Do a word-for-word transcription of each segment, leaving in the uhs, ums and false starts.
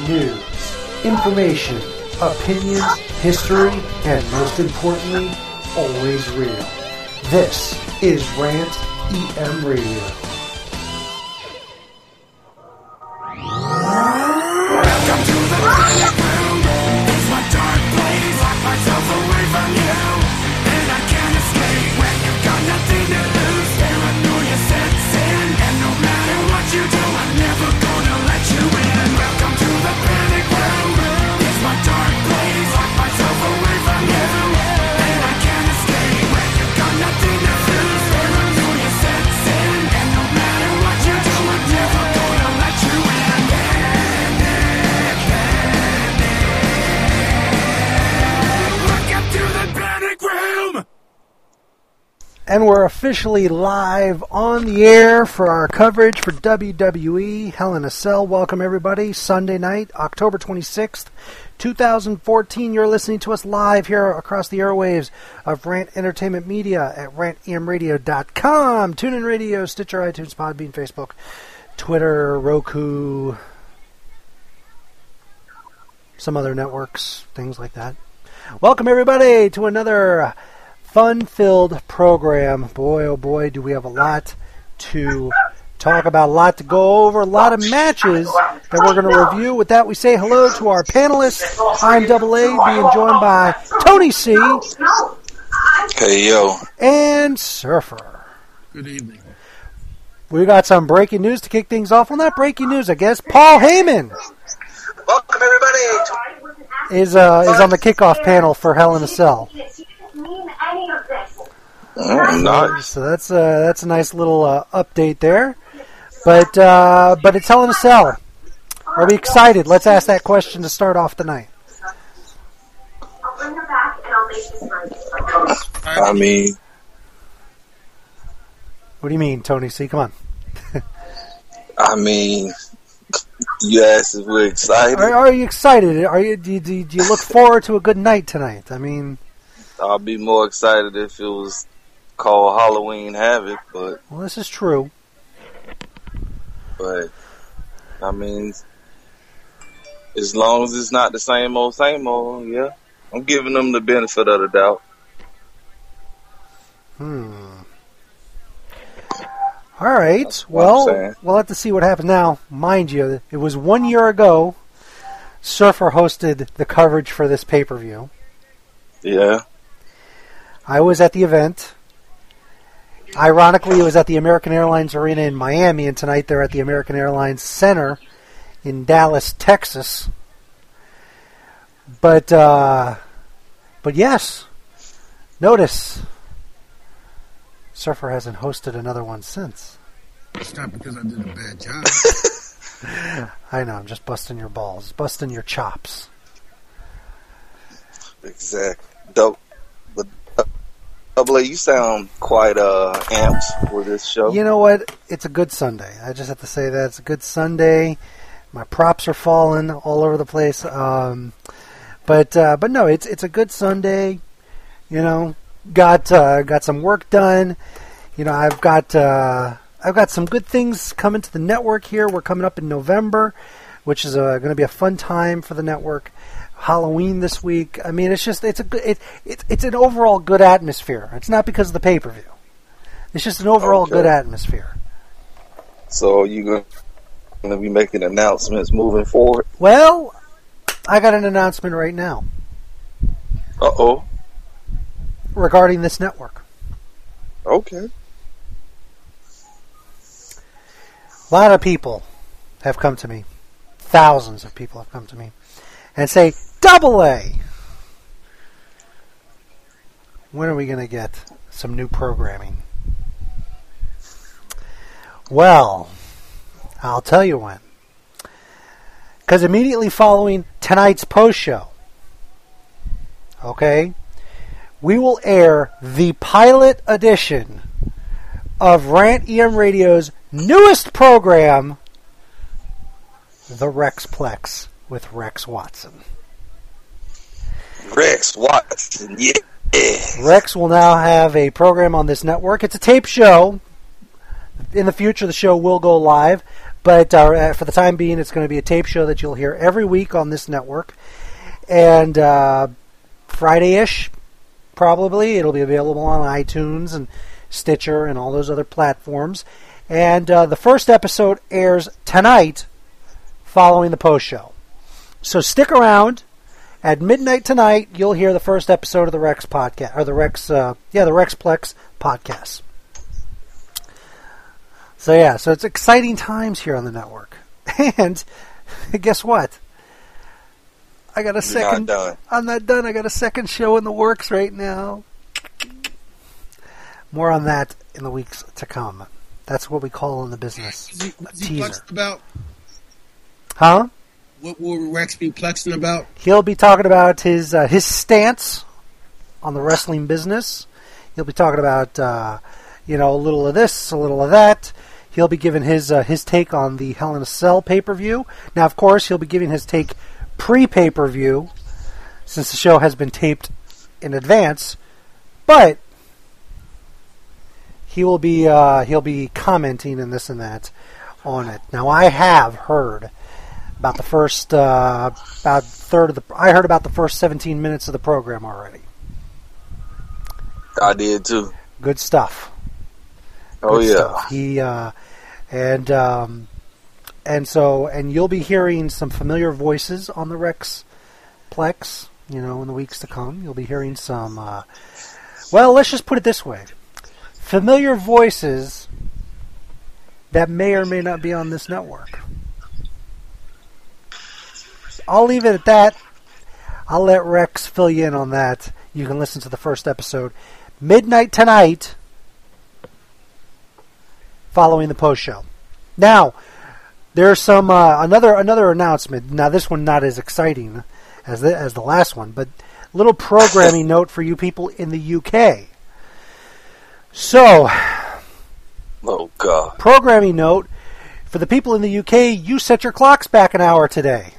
news, information, opinions, history, and most importantly, always real. This is Rant E M Radio. Welcome to the Panic Room. It's my dark place. Lock myself away from you, and I can't escape when you've got nothing to lose. Paranoia sets in, and no matter what you do, I'm never gonna let you in. Welcome to the Panic Room. It's my dark place. Lock myself away from you, and I can't escape when you've got nothing to lose. Paranoia sets in, and no matter what you do, I'm never gonna let you in. And we're officially live on the air for our coverage for W W E Hell in a Cell. Welcome, everybody. Sunday night, October twenty-sixth, twenty fourteen. You're listening to us live here across the airwaves of Rant Entertainment Media at rant e m radio dot com. TuneIn Radio, Stitcher, iTunes, Podbean, Facebook, Twitter, Roku, some other networks, things like that. Welcome, everybody, to another fun-filled program. Boy, oh boy, do we have a lot to talk about, a lot to go over, a lot of matches that we're going to review. With that, we say hello to our panelists. I'm Double A, being joined by Tony C. Hey, yo. And Surfer. Good evening. We got some breaking news to kick things off. Well, not breaking news, I guess. Paul Heyman. Welcome, everybody. Is, uh, is on the kickoff panel for Hell in a Cell. Oh, nice. So that's uh, that's a nice little uh, update there, but uh, but it's Hell in a Cell. Are we excited? Let's ask that question to start off the night. I mean, What do you mean, Tony C? Come on. I mean, you asked if we're excited. Are, are you excited? Are you? Do you, do you do you look forward to a good night tonight? I mean, I'll be more excited if it was called Halloween Havoc, but well, this is true. but I mean, as long as it's not the same old, same old, yeah, I'm giving them the benefit of the doubt. Hmm. All right. That's what I'm Well, saying. we'll have to see what happens now. Mind you, it was one year ago. Surfer hosted the coverage for this pay-per-view. Yeah, I was at the event. Ironically, it was at the American Airlines Arena in Miami, and tonight they're at the American Airlines Center in Dallas, Texas. But, uh, but yes, notice, Surfer hasn't hosted another one since. It's not because I did a bad job. I know, I'm just busting your balls, busting your chops. exactly. Dope. But uh, Double A, you sound quite uh, amped for this show. You know what? It's a good Sunday. I just have to say that. It's a good Sunday. My props are falling all over the place. Um, but uh, but no, it's it's a good Sunday. You know, got uh, got some work done. You know, I've got uh, I've got some good things coming to the network here. We're coming up in November, which is uh, going to be a fun time for the network. Halloween this week. I mean, it's just it's a good it, it it's an overall good atmosphere. It's not because of the pay per view. It's just an overall Okay. good atmosphere. So you're going to be making announcements moving forward? Well, I got an announcement right now Uh-oh. regarding this network. Okay. A lot of people have come to me. Thousands of people have come to me and say, Double A, when are we going to get some new programming? Well, I'll tell you when. Because immediately following tonight's post show, okay, we will air the pilot edition of Rant E M Radio's newest program, The Rexplex with Rex Watson. Rex Watson, yeah. Rex will now have a program on this network. It's a tape show. In the future, the show will go live, but uh, for the time being, it's going to be a tape show that you'll hear every week on this network. And uh, Friday-ish, probably, it'll be available on iTunes and Stitcher and all those other platforms. And uh, the first episode airs tonight following the post show. So stick around. At midnight tonight, you'll hear the first episode of the Rex podcast, or the Rex, uh, yeah, the Rexplex podcast. So yeah, so it's exciting times here on the network. And guess what? I got a You're second. not done. I'm not done. I got a second show in the works right now. More on that in the weeks to come. That's what we call in the business What's he, a what's he teaser. plexing about? Huh? What will Rex be plexing about? He'll be talking about his uh, his stance on the wrestling business. He'll be talking about uh, you know a little of this, a little of that. He'll be giving his uh, his take on the Hell in a Cell pay-per-view. Now, of course, he'll be giving his take pre-pay-per-view since the show has been taped in advance. But he will be uh, he'll be commenting and this and that on it. Now, I have heard about the first uh, about third of the. I heard about the first seventeen minutes of the program already. I did too. Good stuff. Oh Good yeah. stuff. He uh, and um, and so and you'll be hearing some familiar voices on the Rexplex. You know, in the weeks to come, you'll be hearing some. Uh, well, let's just put it this way: familiar voices that may or may not be on this network. I'll leave it at that. I'll let Rex fill you in on that. You can listen to the first episode midnight tonight following the post show. Now, there's some uh, another another announcement. Now, this one not as exciting as the, as the last one, but a little programming note for you people in the U K. So, Oh God. programming note for the people in the U K, you set your clocks back an hour today.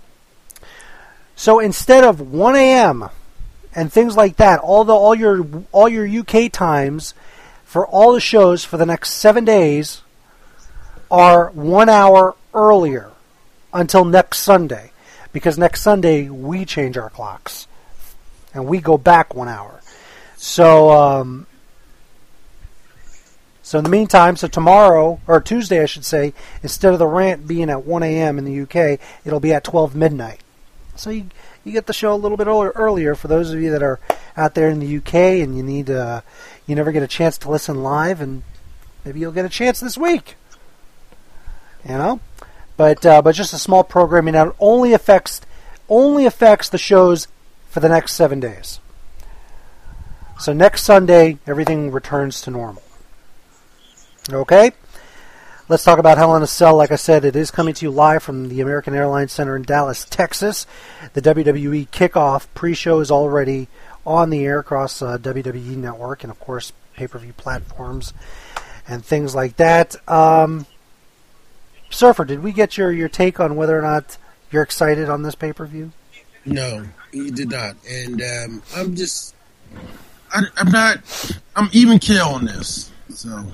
So instead of one a.m. and things like that, all the all your all your U K times for all the shows for the next seven days are one hour earlier until next Sunday, because next Sunday we change our clocks and we go back one hour. So, um, so in the meantime, so tomorrow or Tuesday, I should say, instead of the rant being at one a.m. in the U K, it'll be at twelve midnight. So you you get the show a little bit earlier for those of you that are out there in the U K and you need uh, you never get a chance to listen live, and maybe you'll get a chance this week. You know, but uh, but just a small programming out only affects only affects the shows for the next seven days. So next Sunday everything returns to normal. Okay. Let's talk about Hell in a Cell. Like I said, it is coming to you live from the American Airlines Center in Dallas, Texas. The W W E Kickoff pre-show is already on the air across uh, W W E Network and, of course, pay-per-view platforms and things like that. Um, Surfer, did we get your, your take on whether or not you're excited on this pay-per-view? No, you did not. And um, I'm just, I, I'm not, I'm even kill on this. So,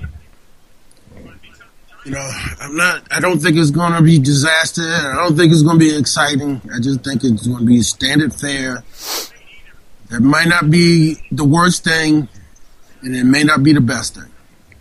you know, I'm not, I don't think it's going to be disaster. I don't think it's going to be exciting. I just think it's going to be standard fare. It might not be the worst thing, and it may not be the best thing.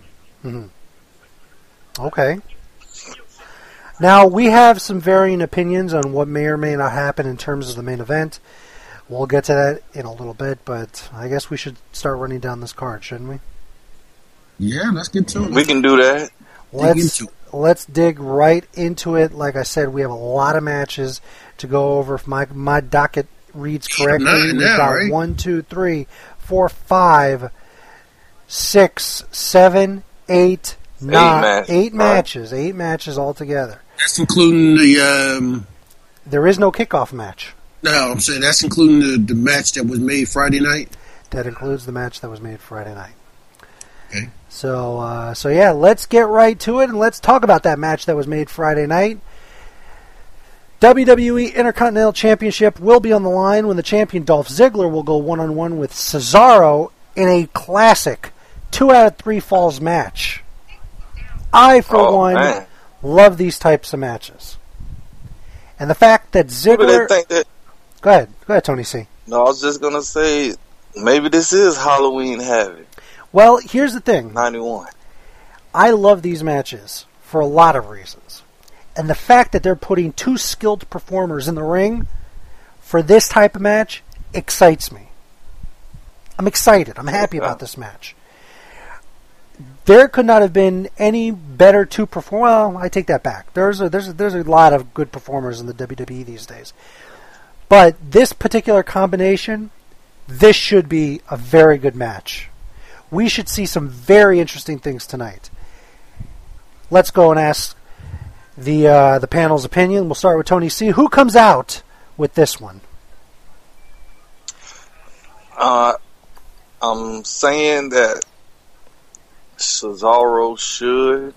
Mm-hmm. Okay. Now, we have some varying opinions on what may or may not happen in terms of the main event. We'll get to that in a little bit, but I guess we should start running down this card, shouldn't we? Yeah, let's get to it. We can do that. Let's into let's dig right into it. Like I said, we have a lot of matches to go over. If my my docket reads correctly, Nine we've now, got right? one, two, three, four, five, six, seven, eight, nine, matches, eight right. matches, eight matches altogether. That's including the, um, There is no kickoff match. no, I'm saying that's including the, the match that was made Friday night. That includes the match that was made Friday night. Okay. So, uh, so yeah, let's get right to it and let's talk about that match that was made Friday night. W W E Intercontinental Championship will be on the line when the champion Dolph Ziggler will go one-on-one with Cesaro in a classic two out of three falls match. I, for Oh, one, man. love these types of matches. And the fact that Maybe they Ziggler... think that. Go ahead. Go ahead, Tony C. No, I was just gonna say maybe this is Halloween Havoc Well, here's the thing. ninety-one. I love these matches for a lot of reasons. And the fact that they're putting two skilled performers in the ring for this type of match excites me. I'm excited. I'm happy about this match. There could not have been any better two perform. Well, I take that back. There's a, there's a, there's a lot of good performers in the W W E these days. But this particular combination, this should be a very good match. We should see some very interesting things tonight. Let's go and ask the uh, the panel's opinion. We'll start with Tony C. Who comes out with this one? Uh, I'm saying that Cesaro should,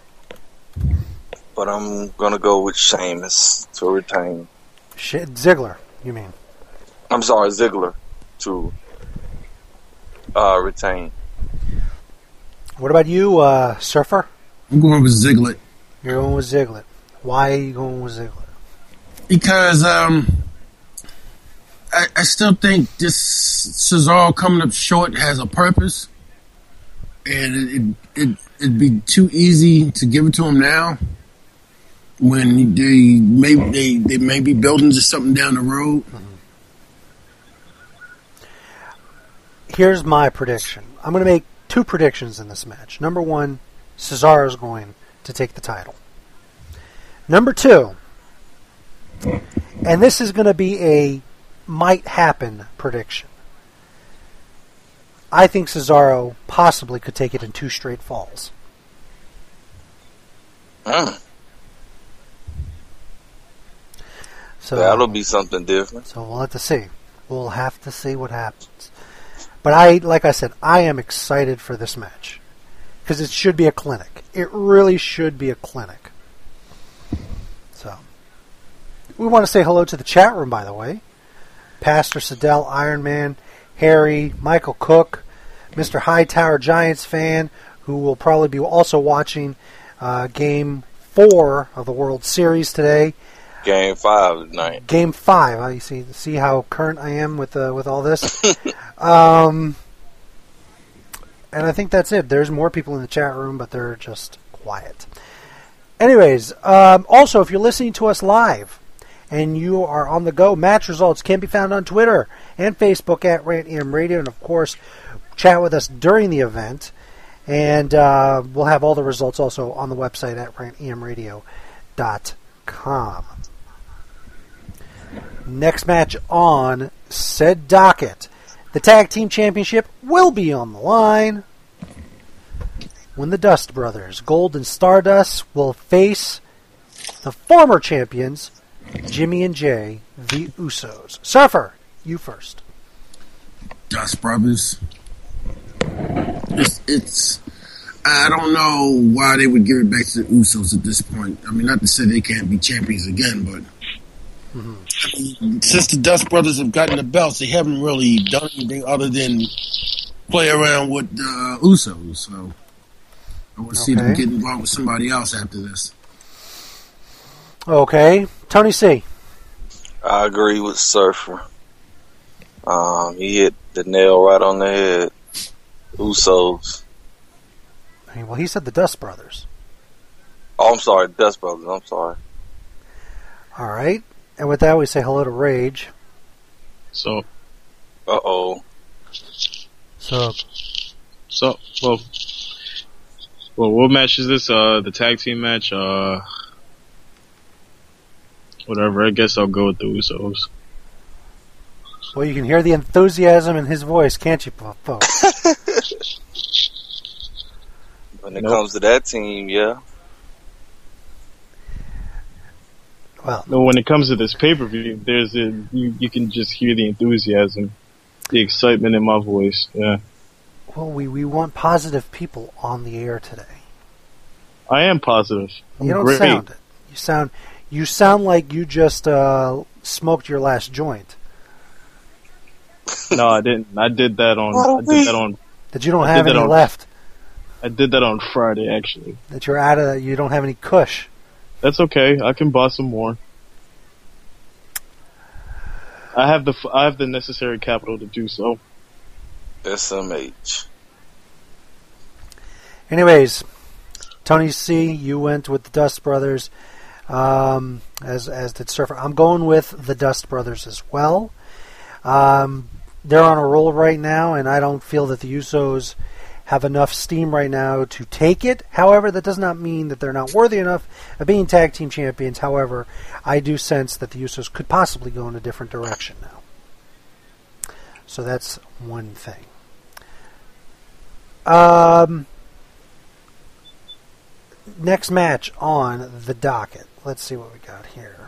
but I'm gonna go with Sheamus to retain. Shit, Ziggler, you mean? I'm sorry, Ziggler to uh, retain. What about you, uh, Surfer? I'm going with Ziggler. You're going with Ziggler. Why are you going with Ziggler? Because um, I, I still think this Cesaro coming up short has a purpose, and it, it, it, it'd be too easy to give it to him now when they may they, they may be building just something down the road. Mm-hmm. Here's my prediction. I'm going to make two predictions in this match. Number one, Cesaro's going to take the title. Number two, and this is going to be a might happen prediction. I think Cesaro possibly could take it in two straight falls. Mm. So That'll be something different. So we'll have to see. We'll have to see what happens. But I, like I said, I am excited for this match because it should be a clinic. It really should be a clinic. So we want to say hello to the chat room, by the way. Pastor Siddell, Iron Man, Harry, Michael Cook, Mister Hightower, Giants fan, who will probably be also watching uh, Game Four of the World Series today. Game five tonight. Game five. I see. See how current I am with uh, with all this. um, and I think that's it. There's more people in the chat room, but they're just quiet. Anyways, um, also if you're listening to us live and you are on the go, match results can be found on Twitter and Facebook at Rant E M Radio, and of course, chat with us during the event. And uh, we'll have all the results also on the website at rant e m radio dot com. Next match on said docket. The Tag Team Championship will be on the line when the Dust Brothers, Gold and Stardust, will face the former champions, Jimmy and Jay, the Usos. Surfer, you first. Dust Brothers. It's, it's. I don't know why they would give it back to the Usos at this point. I mean, not to say they can't be champions again, but mm-hmm. I mean, since the Dust Brothers have gotten the belts, they haven't really done anything other than play around with the uh, Usos. So I want to okay. see them get involved with somebody else after this. Okay, Tony C. I agree with Surfer. Um, he hit the nail right on the head. Usos. Well, he said the Dust Brothers. Oh, I'm sorry, Dust Brothers. I'm sorry. All right, and with that, we say hello to Rage. So. Uh oh. So. So well. Well, what match is this? Uh, the tag team match. Uh, whatever. I guess I'll go with the Usos. Well, you can hear the enthusiasm in his voice, can't you, folks? When it nope. comes to that team, yeah. Well, no. When it comes to this pay per view, there's a you, you can just hear the enthusiasm, the excitement in my voice. Yeah. Well, we, we want positive people on the air today. I am positive. I'm you don't great. sound it. You sound you sound like you just uh, smoked your last joint. No, I didn't. I did that on. I did that on. That you don't I have any on, left. I did that on Friday, actually. That you're out of. You don't have any Kush. That's okay. I can buy some more. I have the f- I have the necessary capital to do so. S M H. Anyways, Tony C, you went with the Dust Brothers, um, as as did Surfer. I'm going with the Dust Brothers as well. Um, they're on a roll right now, and I don't feel that the Usos have enough steam right now to take it. However, that does not mean that they're not worthy enough of being tag team champions. However, I do sense that the Usos could possibly go in a different direction now. So that's one thing. Um, next match on the docket. Let's see what we got here.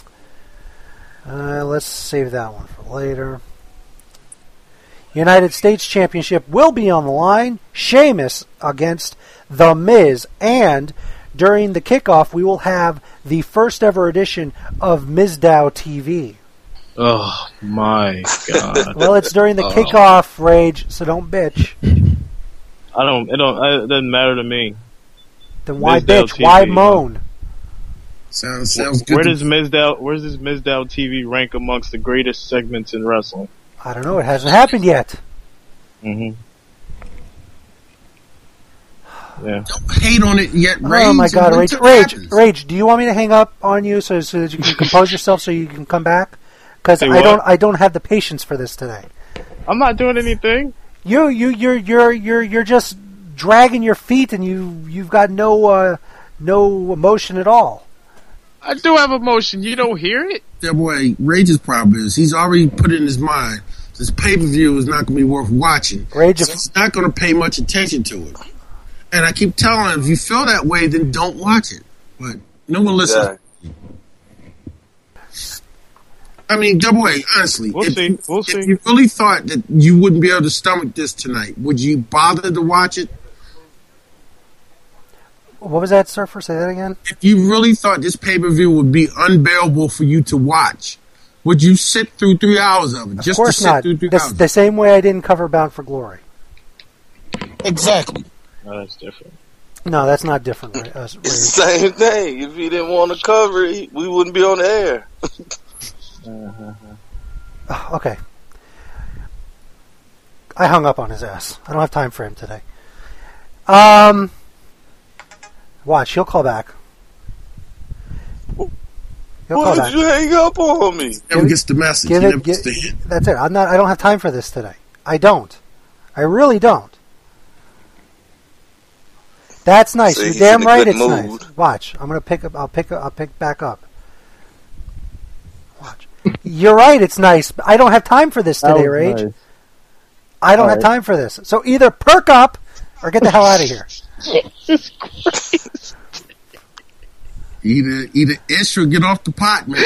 Uh, let's save that one for later. United States Championship will be on the line. Sheamus against The Miz. And during the kickoff, we will have the first ever edition of Mizdow T V. Oh, my God. Well, it's during the oh. kickoff, Rage, so don't bitch. I don't, it don't, it doesn't matter to me. Then why Mizdow bitch? T V, Why huh? moan? Sounds sounds good. Where to- does Mizdow, where does Mizdow T V rank amongst the greatest segments in wrestling? I don't know. It hasn't happened yet. Mm-hmm. Yeah. Don't hate on it yet, Rage. Oh my God, Rage! Until it Rage! happens. Rage! Do you want me to hang up on you so, so that you can compose yourself so you can come back? Because Say I what? don't, I don't have the patience for this today. I'm not doing anything. You, you, you're, you're, you're, you're just dragging your feet, and you, you've got no, uh, no emotion at all. I do have emotion. You don't hear it? That boy, Rage's problem is he's already put in his mind this pay-per-view is not going to be worth watching. Rage, So he's not going to pay much attention to it. And I keep telling him, if you feel that way, then don't watch it. But no one listens. Yeah. I mean, Double A, honestly, We'll if, see. you, We'll if see. you really thought that you wouldn't be able to stomach this tonight, would you bother to watch it? what was that, Surfer? Say that again. If you really thought this pay-per-view would be unbearable for you to watch, would you sit through three hours of it? Of just course to sit not. through three The, hours? the same way I didn't cover Bound for Glory. Exactly. No, that's different. No, that's not different. Right? Uh, It's the same thing. If he didn't want to cover it, we wouldn't be on the air. uh, okay. I hung up on his ass. I don't have time for him today. Um, watch, he'll call back. He'll call Why back. did you hang up on me? Never gets the message. Give He it. never gets Give, the hint. that's it. I'm not. I don't have time for this today. I don't. I really don't. That's nice. See, You're he's damn in a right. good It's mood. nice. Watch. I'm gonna pick up. I'll pick up. I'll pick back up. Watch. You're right. It's nice. But I don't have time for this That today, was Rage. nice. I don't All have right. time for this. So either perk up or get the hell out of here. Jesus Christ. Either, either ish or get off the pot, man.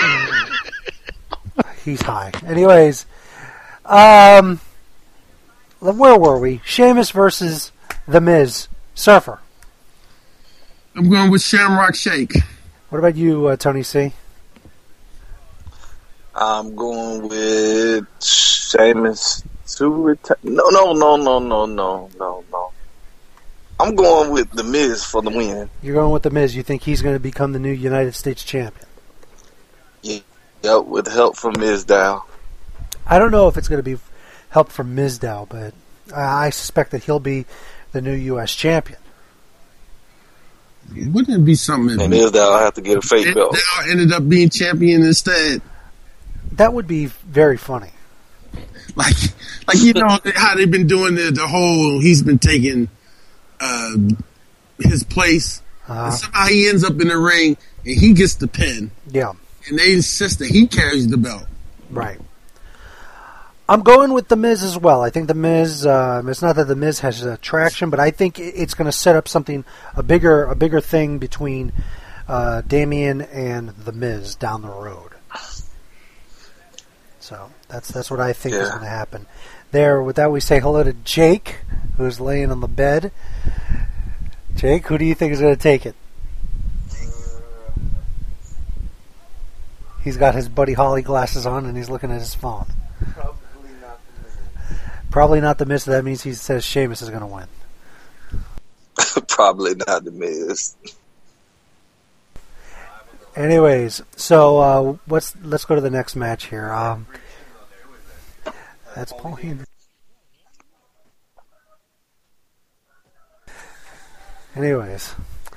He's high. Anyways, um, where were we? Sheamus versus The Miz. Surfer. I'm going with Shamrock Shake. What about you, uh, Tony C? I'm going with Sheamus to retire. No, no, no, no, no, no, no, no. I'm going with The Miz for the win. You're going with The Miz. You think he's going to become the new United States champion? Yeah, yep, with help from Mizdow. I don't know if it's going to be help from Mizdow, but I suspect that he'll be the new U S champion. Wouldn't it be something And if Mizdow have to get a fake belt. Mizdow ended up being champion instead? That would be very funny. Like, like you know how they've been doing the, the whole, he's been taking uh, his place. Uh, And somehow he ends up in the ring and he gets the pin. yeah, And they insist that he carries the belt. right. I'm going with The Miz as well. I think The Miz, uh, it's not that The Miz has attraction, but I think it's going to set up something, a bigger a bigger thing between uh, Damian and The Miz down the road. So that's that's what I think is Yeah. going to happen. There, with that, we say hello to Jake, who's laying on the bed. Jake, who do you think is going to take it? He's got his Buddy Holly glasses on and he's looking at his phone. Probably not the Miz. Probably not The Miz, so that means he says Sheamus is going to win. Probably not the Miz. Anyways, so uh, let's let's go to the next match here. Um, that's Paul Heyman. Anyways,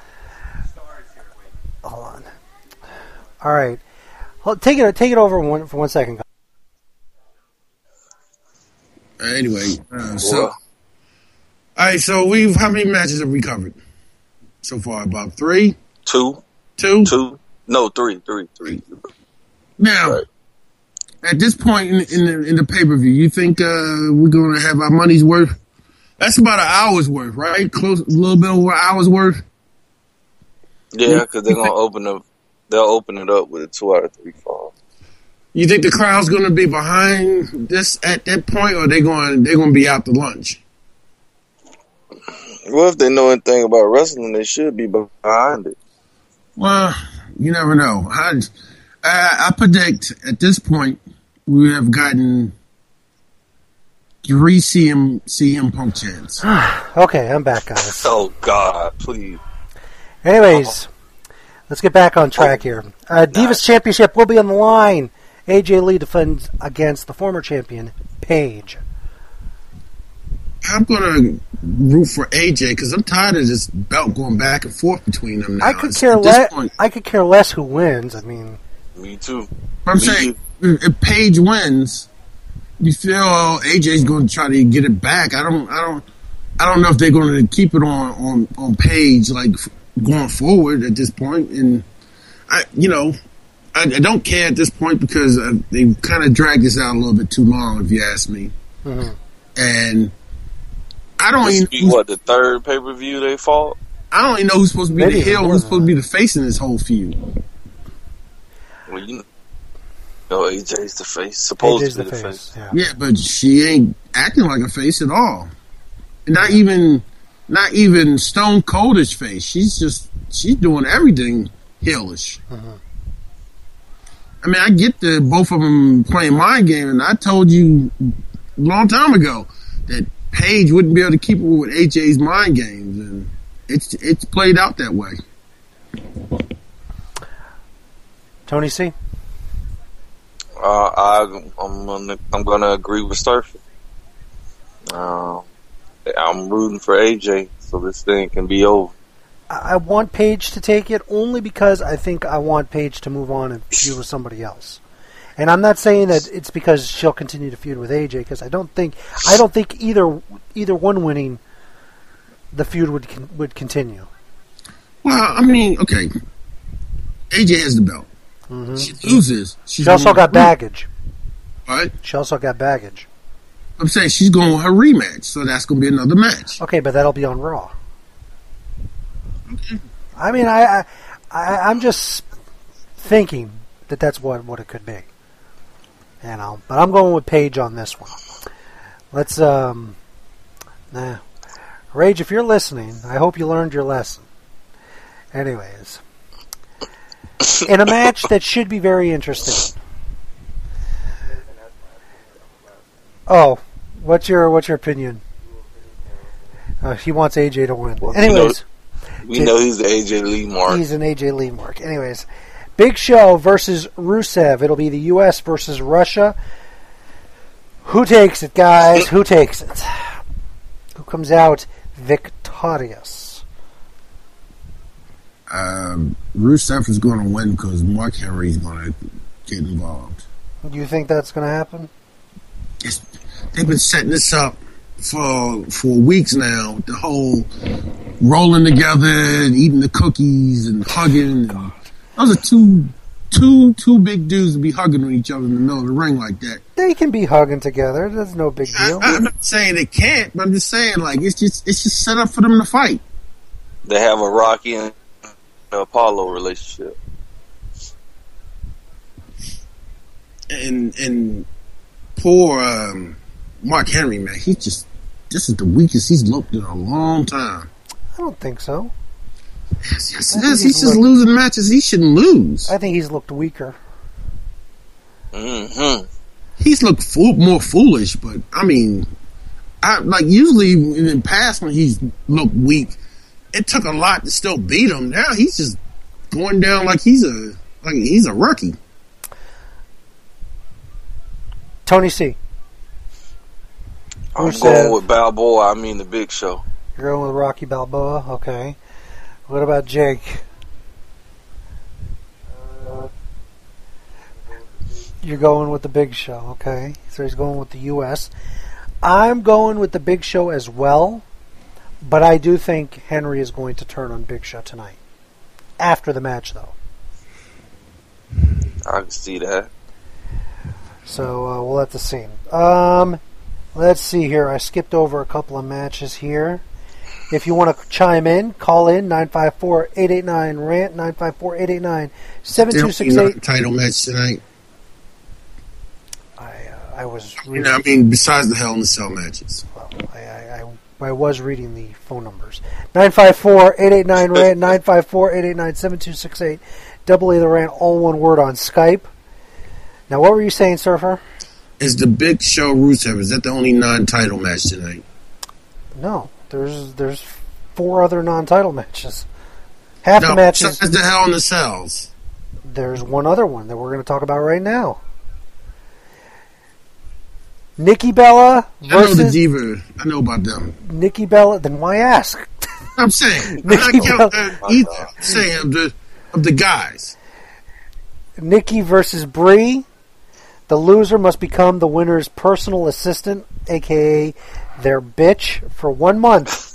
hold on. All right, hold, take it take it over one, for one second. Anyway, uh, so all right, so we've how many matches have we covered so far? About three, Two, two, two, no, three, three, three. Now, Right. at this point in, in the in the pay per view, you think uh, we're going to have our money's worth? That's about an hour's worth, right? Close, a little bit over an hour's worth. Yeah, because they're gonna open up. They'll open it up with a two out of three fall. You think the crowd's going to be behind this at that point, or they going they're going to be out to lunch? Well, if they know anything about wrestling, they should be behind it. Well, you never know. I, I, I predict at this point we have gotten three C M C M Punk chants. Okay, I'm back, guys. Oh God, please. Anyways, let's get back on track here. Uh, Divas Championship will be on the line. A J Lee defends against the former champion, Paige. I'm going to root for A J because I'm tired of this belt going back and forth between them now. I could It's- care at this less. point, I could care less who wins. I mean, Me too. I'm Me saying if if Paige wins, you feel oh, A J's going to try to get it back. I don't. I don't. I don't know if they're going to keep it on on on Paige like f- going forward at this point. And I, you know, I, I don't care at this point because uh, they've kind of dragged this out a little bit too long, if you ask me. mhm. And I don't This even. be what the third pay per view they fought. I don't even know who's supposed to be Maybe the heel, more who's than supposed to be the face in this whole feud. Well, you know, A J's the face, supposed A J's to the be the face. face. Yeah. Yeah, but she ain't acting like a face at all. Not even, not even stone coldish face. She's just, she's doing everything heelish. Mhm. I mean, I get the both of them playing mind game, and I told you a long time ago that Paige wouldn't be able to keep up with A J's mind games, and it's it's played out that way. Tony C. Uh, I, I'm gonna, I'm gonna agree with Surfer. Uh, I'm rooting for A J so this thing can be over. I I want Paige to take it only because I think I want Paige to move on and feud with somebody else. And I'm not saying that it's because she'll continue to feud with A J because I don't think I don't think either either one winning the feud would con- would continue. Well, I mean, okay, A J has the belt. hmm She loses. She's She also going got with her- baggage. Right? She also got baggage. I'm saying she's going with her rematch, so that's going to be another match. Okay, but that'll be on Raw. Okay. I mean, I, I, I I'm just thinking that that's what, what it could be. You know, but I'm going with Paige on this one. Let's um, nah, Rage, if you're listening, I hope you learned your lesson. Anyways, in a match that should be very interesting. Oh, what's your what's your opinion? Uh, he wants A J to win. Well, Anyways. We know he's the A J Lee mark. He's an A J Lee mark. Anyways, Big Show versus Rusev. It'll be the U S versus Russia. Who takes it, guys? Who takes it? Who comes out victorious? Um, Rusev is going to win because Mark Henry's going to get involved. Do you think that's going to happen? It's, they've been setting this up for for weeks now. The whole rolling together and eating the cookies and hugging. And those are two two two big dudes to be hugging on each other in the middle of the ring like that. They can be hugging together. That's no big I, deal. I'm not saying they can't, but I'm just saying like it's just it's just set up for them to fight. They have a Rocky and Apollo relationship. And and poor um, Mark Henry, man, he just this is the weakest he's looked in a long time. I don't think so. Yes, yes, I think yes. he's He's just looked- losing matches he shouldn't lose. I think he's looked weaker. Mm-hmm. He's looked fool, more foolish, but I mean, I like usually in the past when he's looked weak, it took a lot to still beat him. Now he's just going down like he's a Like, he's a rookie. Tony C. I'm Rusev. going with Balboa. I mean the Big Show. You're going with Rocky Balboa? Okay. What about Jake? You're going with the Big Show, okay. So he's going with the U S. I'm going with the Big Show as well, but I do think Henry is going to turn on Big Show tonight. After the match, though. I can see that. So uh, we'll have to see. Um, let's see here. I skipped over a couple of matches here. If you want to chime in, call in nine five four, eight eight nine, R A N T, nine five four, eight eight nine, seven two six eight. Title match tonight. I, uh, I was You reading. know, I mean, besides the Hell in a Cell matches. Well, I, I, I, I was reading the phone numbers. nine five four, eight eight nine, R A N T, nine five four, eight eight nine, seven two six eight. Double A the Rant, all one word on Skype. Now, what were you saying, Surfer? Is the Big Show Rusev, is that the only non-title match tonight? No, there's there's four other non-title matches. Half No, the matches. besides the Hell in a Cells. There's one other one that we're going to talk about right now. Nikki Bella I know the versus Diva. I know about them. Nikki Bella. Then why ask? I'm saying. I'm Nikki not counting Bella. that either. I'm saying of the, of the guys. Nikki versus Brie. The loser must become the winner's personal assistant, a k a their bitch, for one month.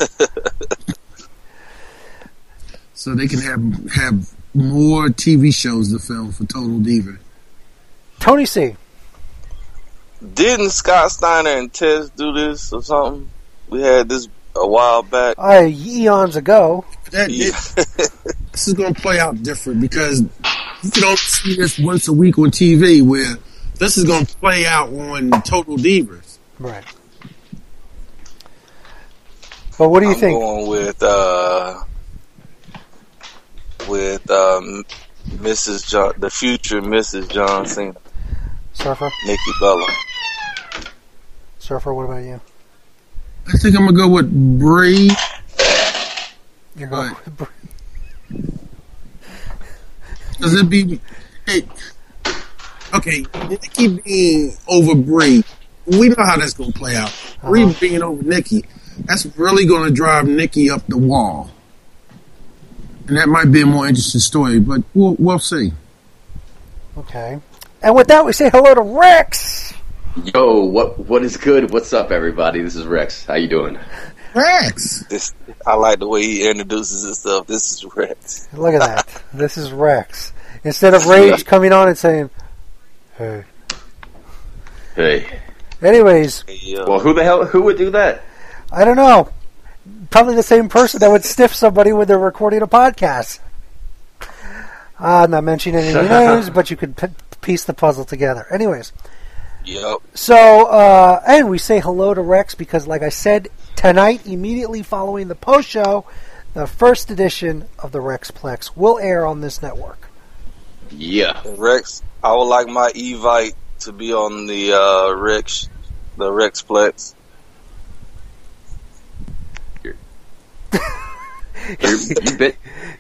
So they can have have more T V shows to film for Total Diva. Tony C. Didn't Scott Steiner and Tess do this or something? We had this a while back. I, eons ago. That, Yeah. this is going to play out different because you can only see this once a week on T V, where this is going to play out on Total Divas. Right. But what do you I'm think? going with uh, with um, Missus John, the future Missus John Cena, Surfer? Nikki Bella. Surfer, what about you? I think I'm going to go with Brie. You're going Right. with Brie. Because it'd be... Hey, okay, Nikki being over Brie, we know how that's going to play out. Brie Uh-huh. being over Nikki, that's really going to drive Nikki up the wall. And that might be a more interesting story, but we'll, we'll see. Okay. And with that, we say hello to Rex. Yo, what what is good? What's up, everybody? This is Rex. How you doing? Rex! This I like the way he introduces himself. This is Rex. Look at that. This is Rex. Instead of Rage coming on and saying, hey. Hey. Anyways, Hey, uh, Well, who the hell? Who would do that? I don't know. Probably the same person that would stiff somebody when they're recording a podcast. I'm not mentioning any names, but you could p- piece the puzzle together. Anyways, yep. so, uh, and we say hello to Rex because, like I said, tonight, immediately following the post show, the first edition of the Rexplex will air on this network. Yeah. Rex, I would like my Evite to be on the uh, Rex, the Rexplex. You, you bit.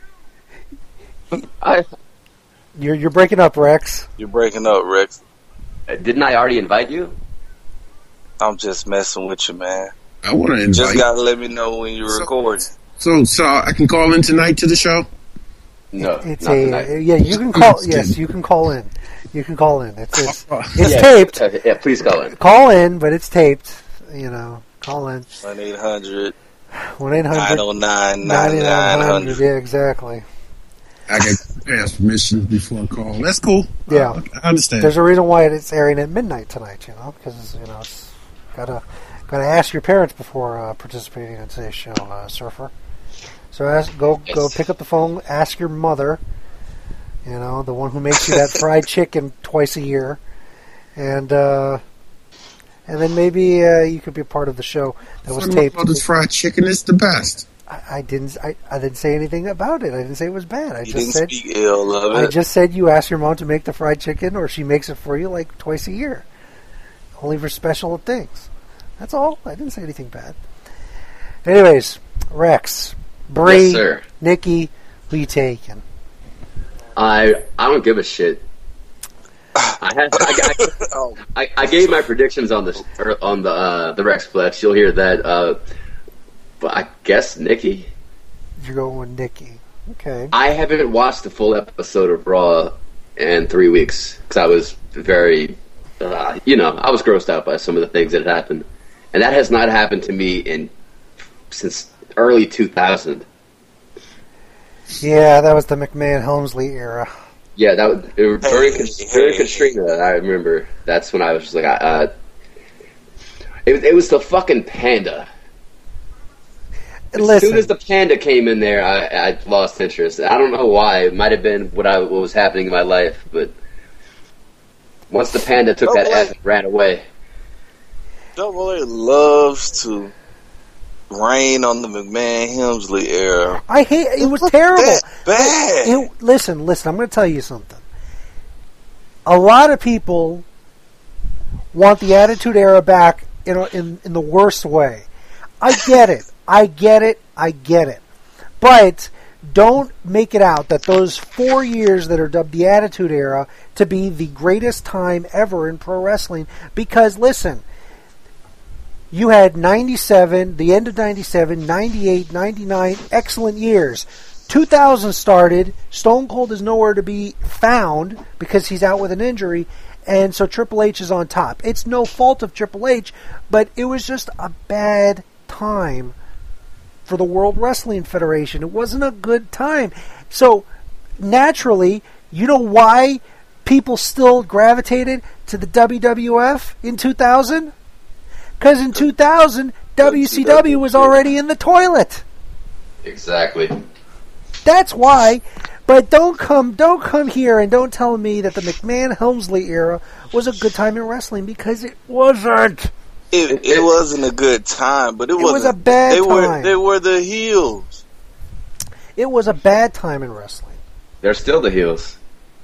I You're you're breaking up, Rex. You're breaking up, Rex. didn't I already invite you? I'm just messing with you, man. I want to invite Just gotta let me know when you're So- recording. So, so I can call in tonight to the show? No, It's not a tonight. yeah. You can call. Yes, you can call in. You can call in. It's it's, it's yeah, taped. uh, yeah, please call in. Call in, but it's taped. You know, call in one eight hundred one eight nine hundred oh nine ninety nine ninety-nine hundred. hundred. Yeah, exactly. I get past permission before I call. That's cool. Yeah. I, I understand. There's a reason why it's airing at midnight tonight. You know, because you know it's gotta gotta ask your parents before uh, participating in today's show, uh, Surfer. So ask, go Yes. go pick up the phone. Ask your mother. You know, the one who makes you that fried chicken twice a year, and uh, and then maybe uh, you could be a part of the show that was Something taped. about this fried chicken is the best. I, I didn't. I, I didn't say anything about it. I didn't say it was bad. I You just didn't said. speak ill of I it. just said you ask your mom to make the fried chicken, or she makes it for you like twice a year, only for special things. That's all. I didn't say anything bad. Anyways, Rex, Bree, Yes, sir. Nikki, who you taking? I I don't give a shit. I had I, I, I, I gave my predictions on the or on the uh, the Rexplex. You'll hear that. Uh, but I guess Nikki. You're going with Nikki. Okay. I haven't watched the full episode of Raw in three weeks because I was very, uh, you know, I was grossed out by some of the things that had happened, and that has not happened to me in since early two thousand. Yeah, that was the McMahon Helmsley era. Yeah, that was it was during, Hey, during hey. Katrina. I remember that's when I was just like, uh, it, it was the fucking panda. As Listen, soon as the panda came in there, I, I lost interest. I don't know why. It might have been what I what was happening in my life, but once the panda took that Double A. F and ran away, Double A loves to rain on the McMahon Helmsley era. I hate it. Was terrible. That bad. It, listen, listen. I'm going to tell you something. A lot of people want the Attitude Era back in a, in in the worst way. I get it. I get it. I get it. But don't make it out that those four years that are dubbed the Attitude Era to be the greatest time ever in pro wrestling. Because listen, you had ninety-seven, the end of ninety-seven, ninety-eight, ninety-nine, excellent years. two thousand started, Stone Cold is nowhere to be found because he's out with an injury, and so Triple H is on top. It's no fault of Triple H, but it was just a bad time for the World Wrestling Federation. It wasn't a good time. So, naturally, you know why people still gravitated to the W W F in two thousand? Because in two thousand, W C W was already in the toilet. exactly. That's why. But don't come, don't come here and don't tell me that the McMahon Helmsley era was a good time in wrestling, because it wasn't. It, it wasn't a good time, but it, It was wasn't. a bad they time. Were, they were the heels. It was a bad time in wrestling. They're still the heels.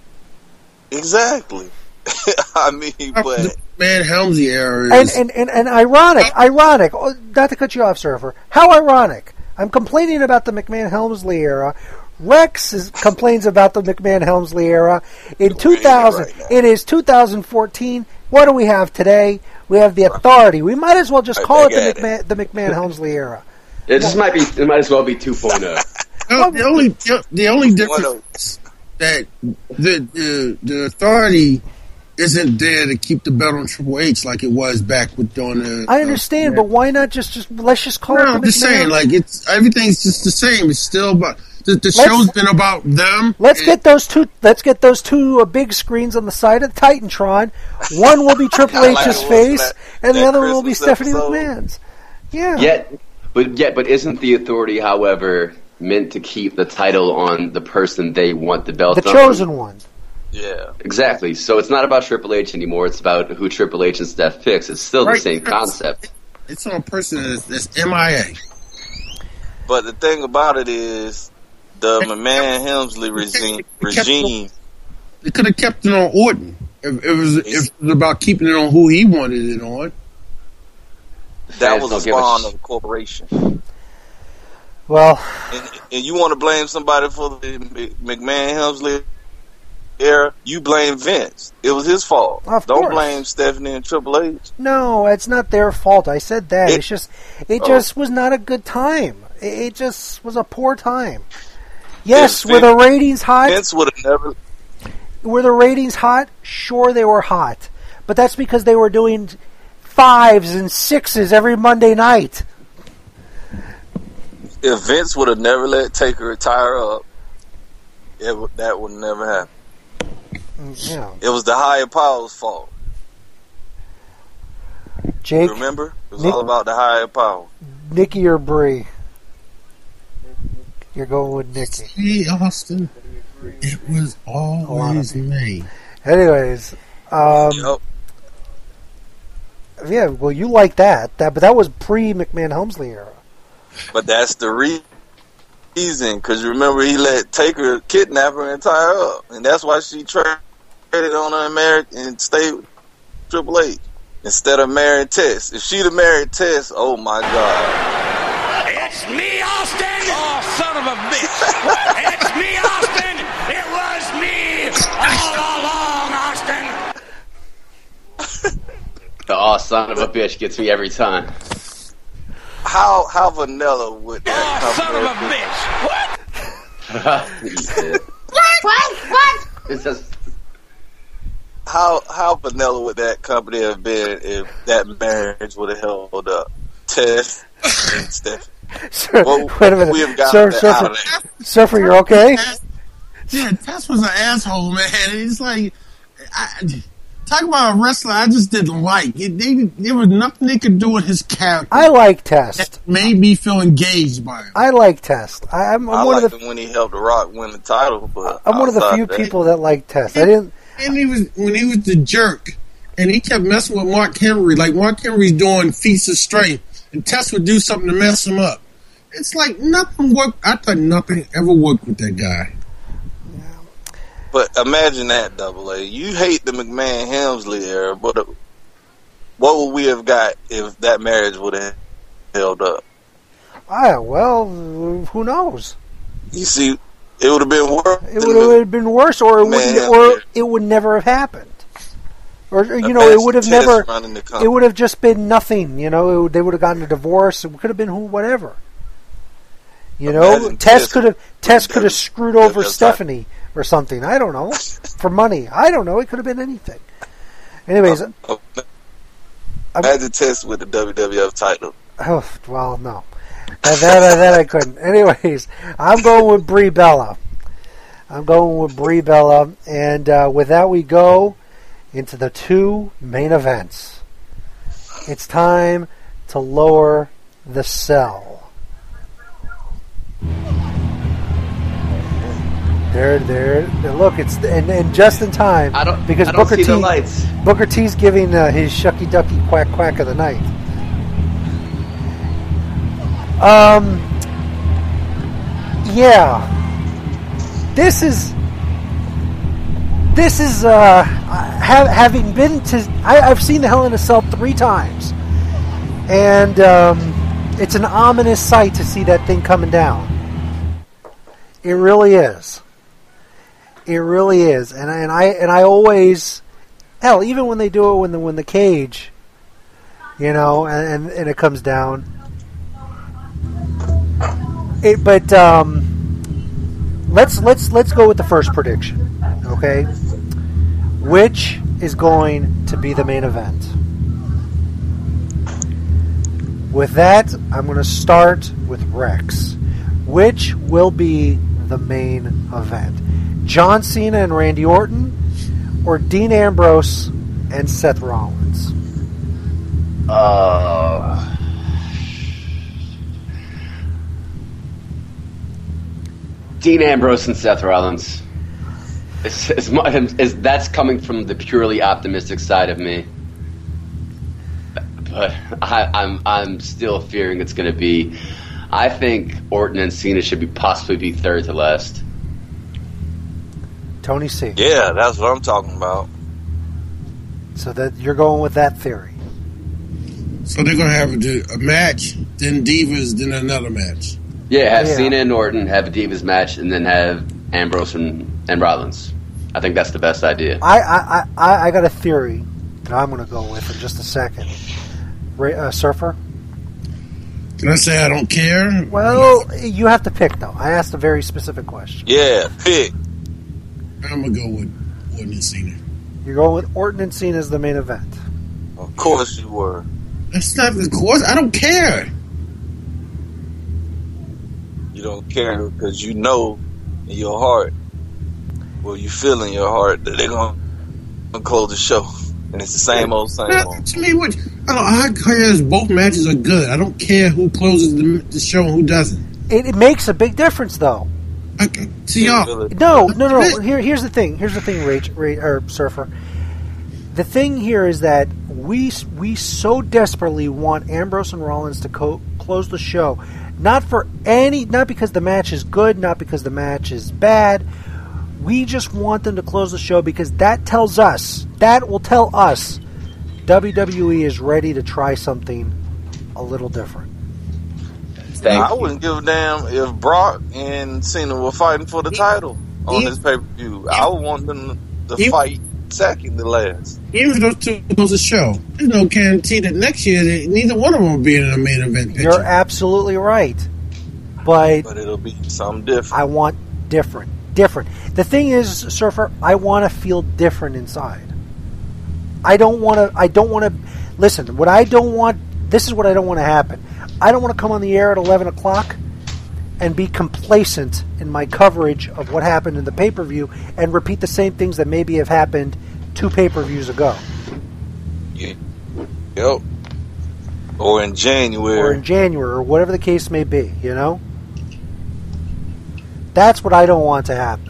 Exactly. I mean, but The Man Helmsley era And is and, and, and ironic, ironic. oh, Not to cut you off, Surfer. How ironic! I'm complaining about the McMahon Helmsley era. Rex is, complains about the McMahon Helmsley era. In two thousand, right now. it is two thousand fourteen. What do we have today? We have the Authority. We might as well just Right call it back the at McMahon, the McMahon Helmsley era. It just might be. It might as well be two point oh. the, the only the only One difference that the, the the authority isn't there to keep the belt on Triple H like it was back with on the. I understand, but why not just, just let's just call No, it the I'm just McMahon. saying, like it's everything's just the same. It's still about the, the Let's- show's been about them. Let's and- get those two. Let's get those two uh, big screens on the side of the Titantron. One will be Triple I like H's it. face, That- and the that other one will be Christmas Stephanie episode. McMahon's. Yeah. Yet, but yet, but isn't the Authority, however, meant to keep the title on the person they want the belt The on? chosen one. yeah. Exactly. So it's not about Triple H anymore. It's about who Triple H and Steph picks. It's still the Right. same concept. It's on a person that's, that's M I A. But the thing about it is, the McMahon Helmsley regime, regime They could have kept it on Orton. If it was, if it was about keeping it on who he wanted it on. that Fans was a don't give a spawn sh- of a corporation. Well, And, and you want to blame somebody for the McMahon Helmsley era? You blame Vince. It was his fault. Of Don't course. blame Stephanie and Triple H. no, it's not their fault. I said that. It- it's just, it Oh. just was not a good time. It, it just was a poor time. Yes, Vince- were the ratings hot? Vince would have never. Were the ratings hot? Sure, they were hot, but that's because they were doing fives and sixes every Monday night. If Vince would have never let Taker retire up, it would, that would never happen. Yeah, It was the higher power's fault. Jake, Remember? It was Nick- all about the higher power. Nikki or Brie? You're going with Nikki. Hey, Austin, it was always me. Anyways, um, Yep. yeah, well, you like that, that, but that was pre McMahon Helmsley era. But that's the re- reason, because remember he let Taker kidnap her and tie her up, and that's why she traded on her American and stayed with Triple H instead of marrying Tess. If she'd have married Tess, oh my God! It's me, Austin! Oh, son of a bitch! It's me, Austin! It was me! The "oh son of a bitch" gets me every time. How how vanilla would that Oh, son of a bitch! What? what? What? It's just how how vanilla would that company have been if that marriage would have held up? Tess and Stephanie. Sir, Well, wait a minute. we have gotten Sir, that Surfer, out of there. Surfer, you're okay? Yeah, Tess was an asshole, man. It's like, I, talk about a wrestler I just didn't like. It, they, there was nothing they could do with his character. I like Test. That made me feel engaged by him. I like Test. I, I'm, I'm I one liked of the him when he helped The Rock win the title, but I'm one of the outside few that, people that like Test. I didn't. And he was when he was the jerk, and he kept messing with Mark Henry, like Mark Henry's doing feats of strength, and Tess would do something to mess him up. It's like nothing worked. I thought nothing ever worked with that guy. But imagine that, Double A. You hate the McMahon Helmsley era, but uh, what would we have got if that marriage would have held up? Ah, well, who knows? You see, it would have been worse. It would have been worse, or it would, Man, or it would never have happened. Or you know, it would have Imagine never. Tess running the company. It would have just been nothing. You know, it would, they would have gotten a divorce. It could have been who, whatever. You know, Imagine Tess Tess could have Tess could have screwed over that's Stephanie or something. I don't know, for money. I don't know. It could have been anything. Anyways, Uh, Imagine Tess with the W W F title. oh, well, no, that, that that I couldn't. Anyways, I'm going with Brie Bella. I'm going with Brie Bella, and uh, with that we go into the two main events. It's time to lower the cell. There, there, there. Look, it's and, and just in time I don't because I don't Booker see T. the lights. Booker T's giving uh, his shucky ducky quack quack of the night. Um, yeah, this is this is uh, ha- having been to I, I've seen the Hell in a Cell three times, and um, it's an ominous sight to see that thing coming down. It really is. It really is, and I, and I and I always, hell, even when they do it when the when the cage, you know, and and, and it comes down. It, but um, let's let's let's go with the first prediction, okay? Which is going to be the main event? With that, I'm going to start with Rex. Which will be the main event? John Cena and Randy Orton, or Dean Ambrose and Seth Rollins? Uh, Dean Ambrose and Seth Rollins. It's, it's, it's, that's coming from the purely optimistic side of me. But I, I'm I'm still fearing it's going to be. I think Orton and Cena should be possibly be third to last. Tony C. Yeah, that's what I'm talking about. So that you're going with that theory. So they're gonna have a, a match, then Divas, then another match. Yeah, have Yeah. Cena and Orton have a Divas match, and then have Ambrose and, and Rollins. I think that's the best idea. I I, I, I got a theory that I'm going to go with in just a second. Ray, uh, Surfer? Can I say I don't care? Well, you have to pick, though. I asked a very specific question. Yeah, pick. I'm gonna go with Orton and Cena. You're going with Orton and Cena as the main event. Of course you were. That's not the course. I don't care. You don't care because you know in your heart, well, you feel in your heart that they're going to close the show. And it's the same old, same Now, old. to me, what I don't. I care if both matches are good. I don't care who closes the, the show and who doesn't. It, it makes a big difference, though. I, see y'all. No, no, no. Here, here's the thing. Here's the thing, Rach, Rach, or Surfer. The thing here is that we we so desperately want Ambrose and Rollins to co- close the show, not for any, not because the match is good, not because the match is bad. We just want them to close the show because that tells us, that will tell us, W W E is ready to try something a little different. Thank I you. wouldn't give a damn if Brock and Cena were fighting for the title on If- this pay per view. I would want them to if- fight second to last. Even if those two goes to show, there's no guarantee that next year that neither one of them will be in a main event picture. You're absolutely right. But, But it'll be something different. I want different. Different. The thing is, Surfer, I want to feel different inside. I don't want to, I don't want to, listen, what I don't want, this is what I don't want to happen. I don't want to come on the air at eleven o'clock and be complacent in my coverage of what happened in the pay-per-view and repeat the same things that maybe have happened two pay-per-views ago. Yeah. Yep. Or in January. Or in January, or whatever the case may be, you know? That's what I don't want to happen.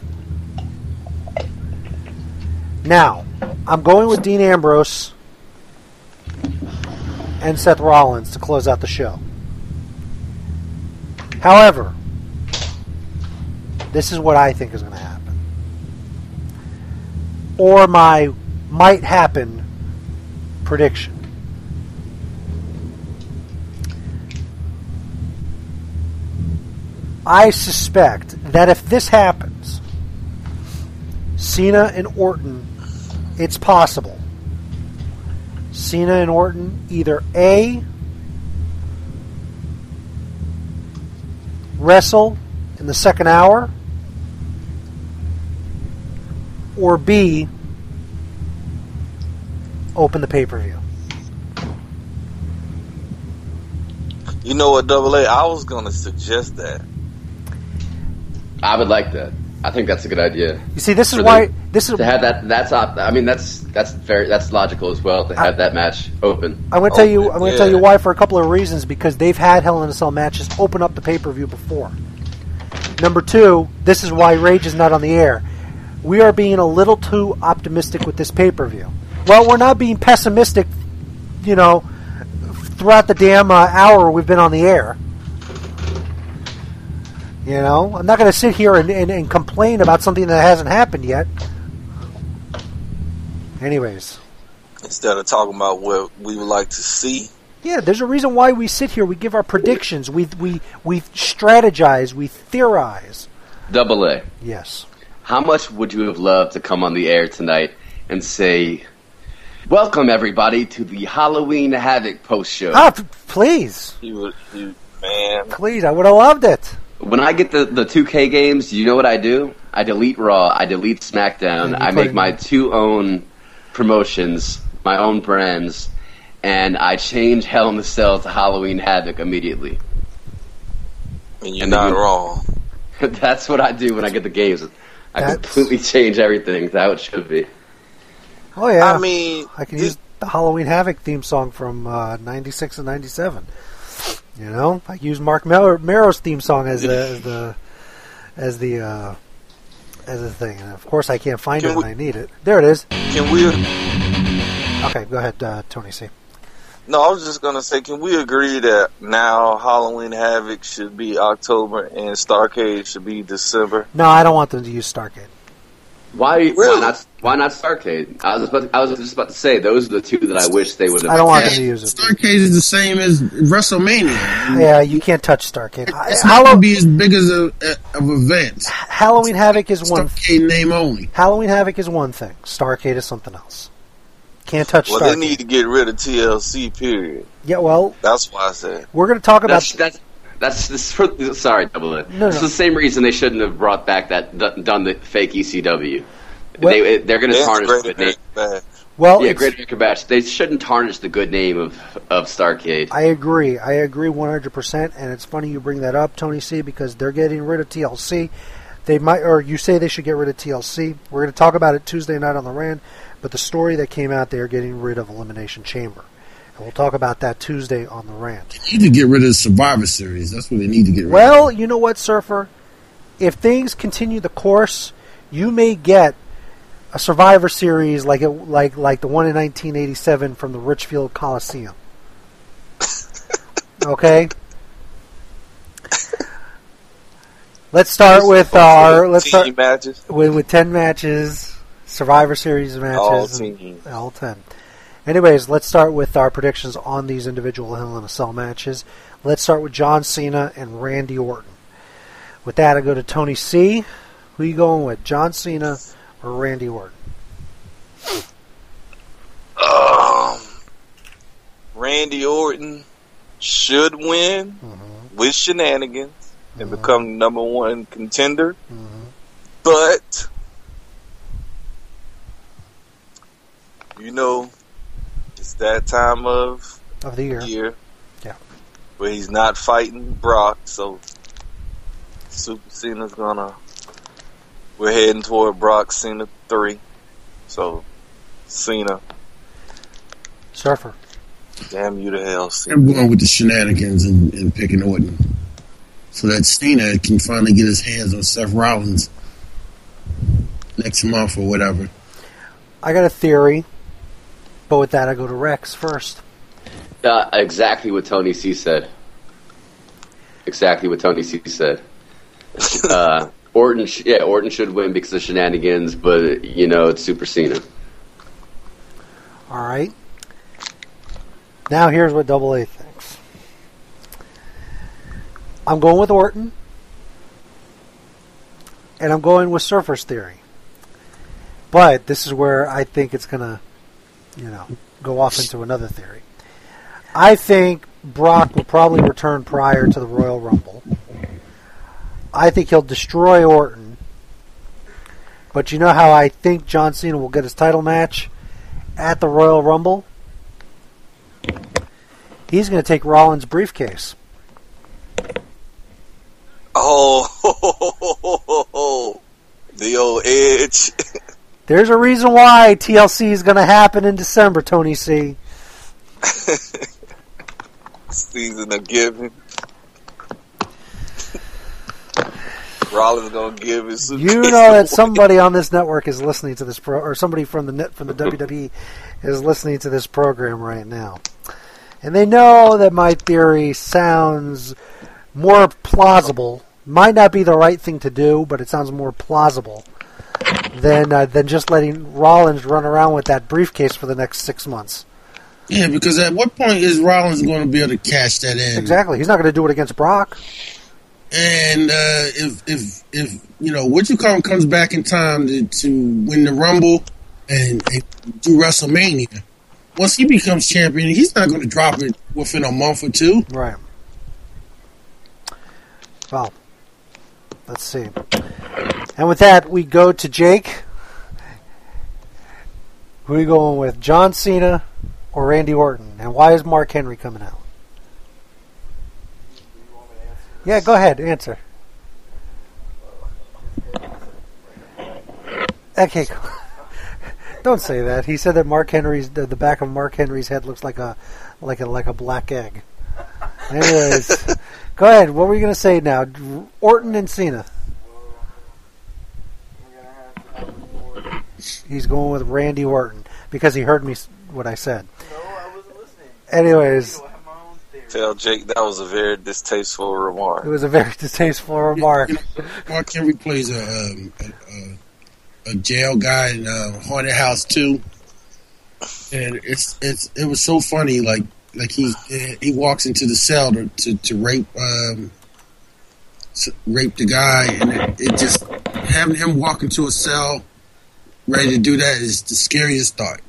Now, I'm going with Dean Ambrose and Seth Rollins to close out the show. However, this is what I think is going to happen. Or my might happen prediction. I suspect that if this happens, Cena and Orton, it's possible. Cena and Orton either A, wrestle in the second hour, or B, open the pay-per-view. You know what, Double A? I was going to suggest that. I would like that. I think that's a good idea. You see, this is For why the- this is. To have that, that's op- I mean, that's that's very that's logical as well to have that match open. I'm going to tell you. Open, I'm going to yeah. tell you why for a couple of reasons. Because they've had Hell in a Cell matches open up the pay-per-view before. Number two, this is why Rage is not on the air. We are being a little too optimistic with this pay-per-view. Well, we're not being pessimistic, you know, throughout the damn uh, hour we've been on the air. You know, I'm not going to sit here and, and, and complain about something that hasn't happened yet. Anyways. Instead of talking about what we would like to see. Yeah, there's a reason why we sit here. We give our predictions. We we we strategize. We theorize. Double A. Yes. How much would you have loved to come on the air tonight and say, "Welcome everybody to the Halloween Havoc post show"? Ah, p- please, You would, you, man. please. I would have loved it. When I get the, the two K games, you know what I do? I delete Raw, I delete SmackDown, And you I put make it my in. two own promotions, my own brands, and I change Hell in the Cell to Halloween Havoc immediately. And you're And not you- wrong. That's what I do when I get the games. I That's- completely change everything to how it should be. Oh yeah. I mean, I can this- use the Halloween Havoc theme song from uh, ninety-six and ninety-seven. You know, I use Mark Mer- Mero's theme song as the as the as the uh, as the thing, and of course I can't find Can it we- when I need it. There it is. can we? Okay, go ahead, uh, Tony C. No, I was just gonna say, can we agree that now Halloween Havoc should be October and Starcade should be December? No, I don't want them to use Starcade. Why, why Really? not? Why not Starcade? I was about to, I was just about to say those are the two that I wish they would have. I don't want them to use it. Starcade is the same as WrestleMania. Yeah, you can't touch Starcade. I- It's not Hallow- going to be as big as a, a of events. Halloween Havoc is one. Starcade name only. Halloween Havoc is one thing. Starcade is something else. Can't touch Well, Starcade. they need to get rid of T L C. Period. Yeah, well, That's why I said. we're going to talk about. That's that's that's this for, sorry, double it. No, It's no. the same reason they shouldn't have brought back that done done the fake E C W. Well- they they're going to They tarnish the integrated good name. that bad. Well, Yeah, it's- Great American Bash. They shouldn't tarnish the good name of of Starcade. I agree. I agree one hundred percent. And it's funny you bring that up, Tony C, because they're getting rid of T L C. They might, or you say they should get rid of T L C. We're going to talk about it Tuesday night on the Rand. But the story that came out, they are getting rid of Elimination Chamber. And we'll talk about that Tuesday on the Rand. They need to get rid of the Survivor Series. That's what they need to get rid of. Well, you know what, Surfer? If things continue the course, you may get a Survivor Series like it, like like the one in nineteen eighty-seven from the Richfield Coliseum. Okay. Let's start with our let's Team start matches. with, with ten matches, Survivor Series matches, All and- team. all ten. Anyways, let's start with our predictions on these individual Hell in a Cell matches. Let's start with John Cena and Randy Orton. With that, I go to Tony C. Who you going with, John Cena or Randy Orton? Randy Orton should win Mm-hmm. with shenanigans and Mhm. become number one contender. Mm-hmm. But, you know, it's that time of Of the year. year Yeah. where he's not fighting Brock, so Super Cena's gonna, we're heading toward Brock Cena three. So, Cena, Surfer. damn you to hell, Cena. I'm going with the shenanigans and, and picking Orton. So that Cena can finally get his hands on Seth Rollins next month or whatever. I got a theory, but with that I go to Rex first. Uh, exactly what Tony C said. Exactly what Tony C said. Uh, Orton, sh- yeah, Orton should win because of shenanigans, but you know it's Super Cena. All right. Now here's what Double A thinks. I'm going with Orton, and I'm going with Surfer's theory. But this is where I think it's going to, you know, go off into another theory. I think Brock will probably return prior to the Royal Rumble. I think he'll destroy Orton. But you know how I think John Cena will get his title match at the Royal Rumble? He's going to take Rollins' briefcase. Oh, the old Edge. There's a reason why T L C is going to happen in December, Tony C. Season of giving. Rollins gonna give his. You know that somebody on this network is listening to this pro, or somebody from the net from the W W E is listening to this program right now, and they know that my theory sounds more plausible. Might not be the right thing to do, but it sounds more plausible than uh, than just letting Rollins run around with that briefcase for the next six months. Yeah, because at what point is Rollins going to be able to cash that in? Exactly, he's not going to do it against Brock. And uh, if if if you know what you call him comes back in time to, to win the Rumble and, and do WrestleMania, once he becomes champion, he's not going to drop it within a month or two. Right. Well, let's see. And with that, we go to Jake. Who are you going with, John Cena or Randy Orton? And why is Mark Henry coming out? Yeah, go ahead, answer. Okay, don't say that. He said that Mark Henry's the, the back of Mark Henry's head looks like a like a like a black egg. Anyways, go ahead. What were you going to say now? Orton and Cena. He's going with Randy Orton because he heard me s- what I said. No, I wasn't listening. Anyways, I have my own theory. Tell Jake that was a very distasteful remark. it was a very distasteful remark. You know, Mark Henry plays a um, a, a, a jail guy in uh, Haunted House two, and it's it's it was so funny. Like like he he walks into the cell to to, to rape um, to rape the guy, and it, it just having him walk into a cell ready to do that is the scariest thought.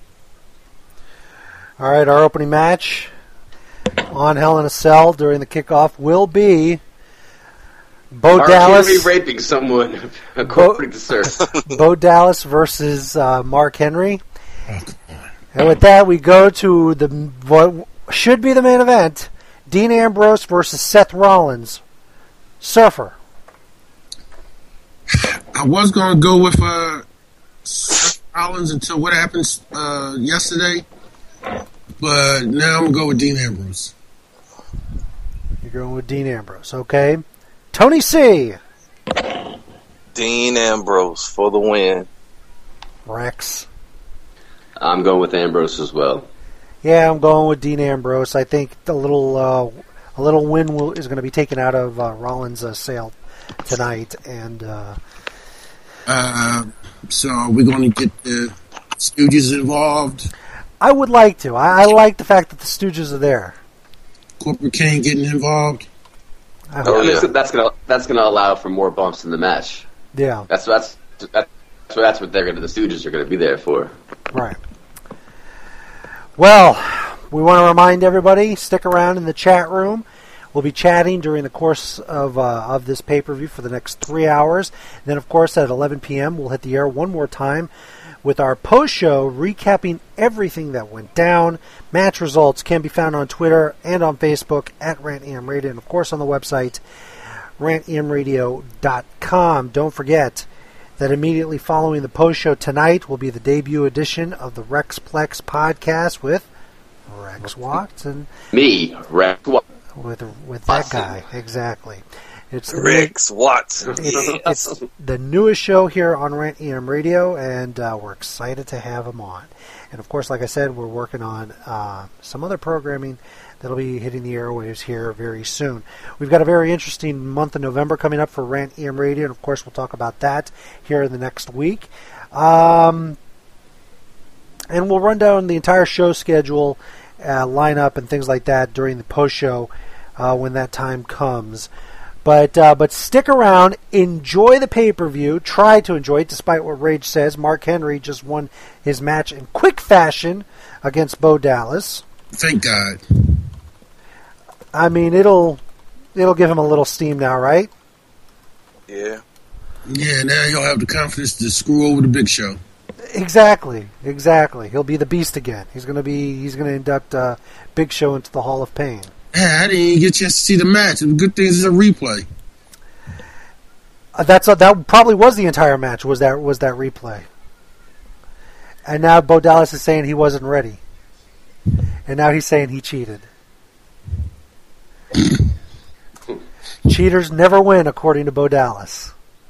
All right, our opening match on Hell in a Cell during the kickoff will be Bo Mark Dallas. Henry raping someone, according to Sir. Bo Dallas versus uh, Mark Henry. Oh, come on. And with that, we go to the what should be the main event: Dean Ambrose versus Seth Rollins. Surfer. I was going to go with uh, Seth Rollins until what happened uh, yesterday, but now I'm going to go with Dean Ambrose. You're going with Dean Ambrose, okay? Tony C. Dean Ambrose for the win. Rex. I'm going with Ambrose as well. Yeah, I'm going with Dean Ambrose. I think a little uh, a little win will, is going to be taken out of uh, Rollins' uh, sail tonight, and uh, Uh, so we're going to get the Stooges involved. I would like to. I, I like the fact that the Stooges are there. Corporate Kane getting involved. I Oh, hope. yeah. That's, that's gonna that's gonna allow for more bumps in the match. Yeah, That's that's that's that's what they're gonna. The Stooges are gonna be there for. right. Well, we want to remind everybody, stick around in the chat room. We'll be chatting during the course of uh, of this pay-per-view for the next three hours. And then, of course, at eleven p.m., we'll hit the air one more time with our post-show recapping everything that went down. Match results can be found on Twitter and on Facebook at Rant E M Radio, and, of course, on the website, rant e m radio dot com. Don't forget that immediately following the post-show tonight will be the debut edition of the Rexplex podcast with Rex Watson. Me, Rex Watson. With with that guy, exactly. It's the Rex Watson. It's, it's the newest show here on Rant E M Radio, and uh, we're excited to have him on. And of course, like I said, we're working on uh, some other programming that'll be hitting the airwaves here very soon. We've got a very interesting month of November coming up for Rant E M Radio, and of course, we'll talk about that here in the next week. Um, and we'll run down the entire show schedule, uh, lineup, and things like that during the post-show uh, when that time comes. But uh, but stick around, enjoy the pay-per-view, try to enjoy it, despite what Rage says. Mark Henry just won his match in quick fashion against Bo Dallas. Thank God. I mean, it'll it'll give him a little steam now, right? Yeah. Yeah, now he'll have the confidence to screw over the Big Show. Exactly, exactly. He'll be the Beast again. He's gonna be he's gonna induct uh, Big Show into the Hall of Pain. Yeah, I didn't even get a chance to see the match. The good thing is it's a replay. Uh, that's uh, that probably was the entire match. Was that was that replay? And now Bo Dallas is saying he wasn't ready, and now he's saying he cheated. Cheaters never win, according to Bo Dallas.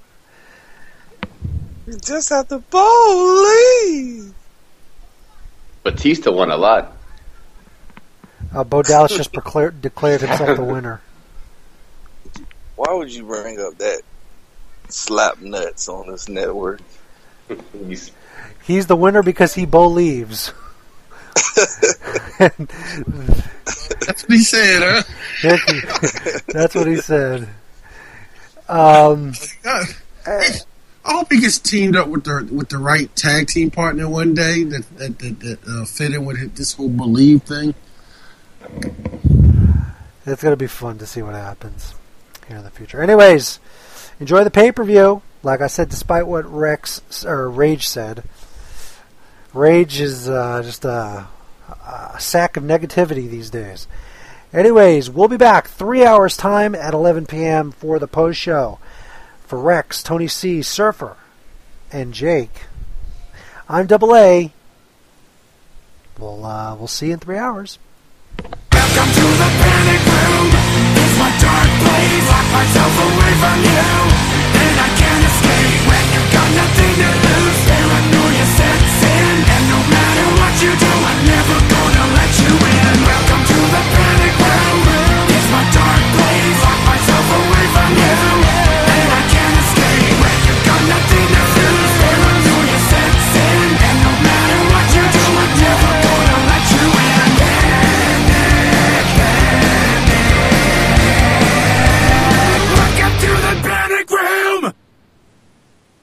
You just have to believe. Batista won a lot. Uh, Bo Dallas just declared, declared himself the winner. Why would you bring up that slap nuts on this network? He's, He's the winner because he believes. That's what he said, huh? That's what he said. Um, God. I hope he gets teamed up with the with the right tag team partner one day that that that, that uh, fit in with this whole believe thing. It's going to be fun to see what happens here in the future. Anyways, enjoy the pay-per-view. Like I said, despite what Rex or Rage said, Rage is uh, just a, a sack of negativity these days. Anyways, we'll be back three hours time at eleven p.m. for the post show. For Rex, Tony C, Surfer, and Jake, I'm Double A. We'll uh, we'll see you in three hours. Welcome to the panic room. It's my dark place. Lock myself away from you.